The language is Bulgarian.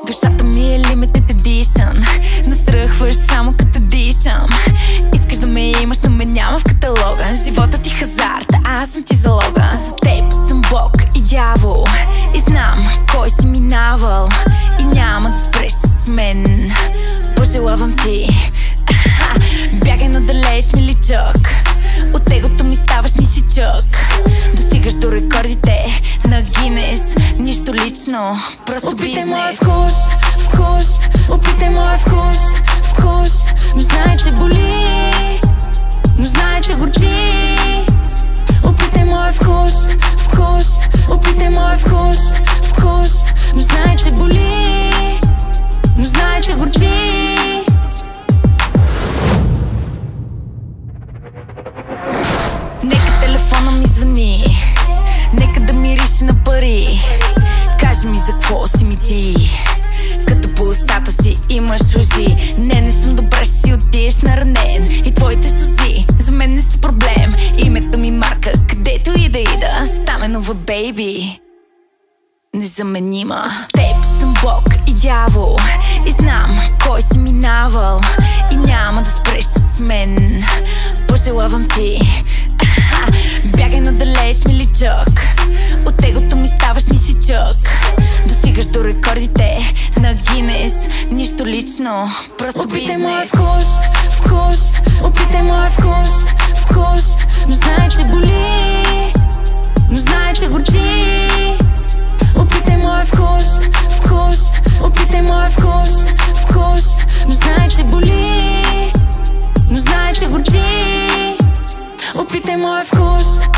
Душата ми е limited edition. Настръхваш само като дишам. Искаш да ме имаш, но ме няма в каталога. Живота ти хазарт, аз съм ти залога. За теб съм бог и дявол и знам кой си минавал. И няма да спреш с мен. Пожелавам ти бягай надалеч, миличък. От егото ми ставаш нисичък. Достигаш до рекордите на Гинес. Нищо лично, просто бизнес. Опитай моя вкус, вкус. Опитай моя вкус, вкус. Но знай, че боли, но знай, че горчи. Опитай моя вкус, вкус. Опитай моя вкус, вкус. Но знай, че боли, но знай, че горчи. Нека телефона ми звъни, нека да мирише на пари. Кажи ми за какво си ми ти, като по устата си имаш лъжи. Не съм добра, ще си отидеш наранен. И твоите сузи за мен не са проблем. Името ми марка, където и да ида. Стаменова бейби, незаменима. С теб съм бог и дявол и знам кой си минавал. И няма да спреш с мен. Пожелавам ти бягай надалеч, миличък. От егото ми ставаш нисичък. Достигаш до рекордите на Гинес. Нищо лично, просто бизнес. Опитай моя вкус, вкус. Опитай моя вкус, вкус. Но знай, че боли, но знай, че горчи. Опитай моя вкус, вкус. Опитай моя вкус, вкус. Но знай, че боли, но знай, че горчи. Опитай моя вкус.